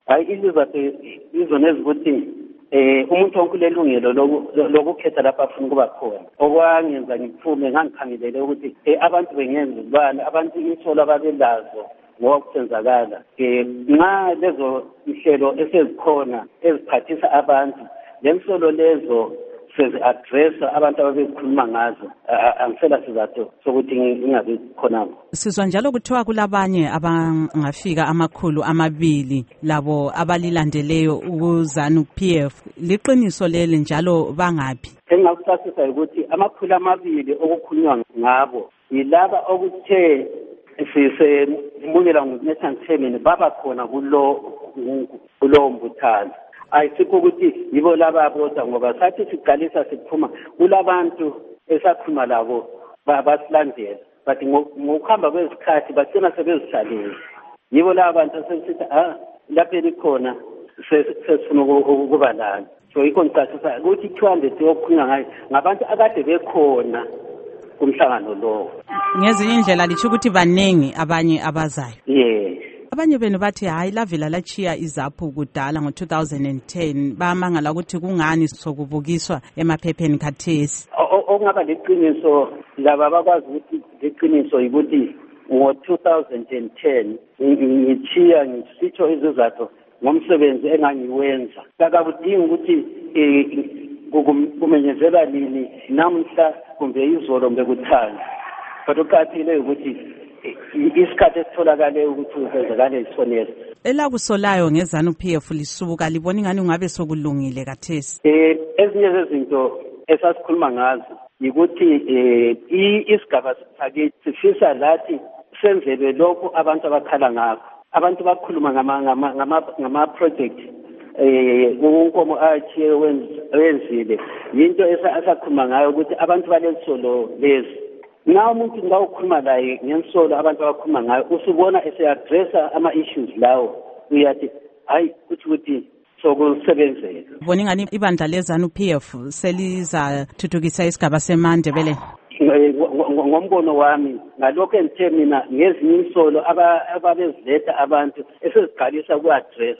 hayi izona ezikuthi umuntu wonke ulelungelo lokukhetha lapho afuna ukuba khona. Okwangenza ngiphume ngangikhangelele ukuthi abantu bengenza ubani, abantu insolo ababelazo ngoba kusenzakala. Nxa lezo ihlelo esezikhona eziphathisa abantu, lensolo lezo sezi-addressa abantu ababekhuluma ngazo, angisela sizathu sokuthi ingabi khonapho. Sizwa njalo kuthiwa kulabanye abangafika 200 labo abalilandeleyo uZANU-PF. Liqiniso leli njalo bangaphi? Engakuchasisa ukuthi 200 okukhulunywa ngabo yilaba okuthe sisemunyela ngo-National Chairman baba khona kulo mbuthano. Ayisikho ukuthi yibo laba bodwa ngoba sathi siqalisa siphuma kulabantu esakhuluma labo basilandela, but ngokuhamba kwesikhathi bagcina sebezishalile. Yibo laba bantu sesithi lapha elikhona sesifuna ukuba lana. So yikho ngicacisa ukuthi 200 yokukhulunywa ngayo ngabantu akade bekhona kumhlangano lowo. Ngezinye indlela lisho ukuthi banengi abanye abazayo. Yes. Abanye benu bathi hayi lavela lachiya iZAPU kudala ngo-2010 bamangala ukuthi kungani sokubukiswa emaphepheni khathesi. Okungaba leqiniso laba bakwazi ukuthi leqiniso ukuthi ngo-2010 ngichiya ngisitsho izizathu ngomsebenzi engangiwenza. Kakudingi ukuthi kumenyezela nini namhla kumbe izolo mbekuthanda. Kodwa uqathile ukuthi isikhathi esitholakale ukuthi kwenzakale isonelo. Elakusolayo ngeZANU-PF lisuka libona ingani ungabe sokulungile kathesi. Ezinye zezinto esasikhuluma ngazo ukuthi isigaba sakithi sifisa lathi senzelwe lokho abantu abakhala ngakho. Abantu bakhuluma ngama project unkomo achiye wenzile into esakhuluma ngayo ukuthi abantu balesolo lezi. Nawe umuntu ngawukhuluma laye ngensolo abantu abakhuluma ngayo usubona ese-addressa ama-issues lawo uyathi hayi ukuthi sokusebenzela. Bona ingani ibandla leZANU-PF selizathuthukisa isigaba seMandebele? Ngombono wami ngalokho engithe mina ngezinye insolo ababeziletha abantu eseziqalisa ku-address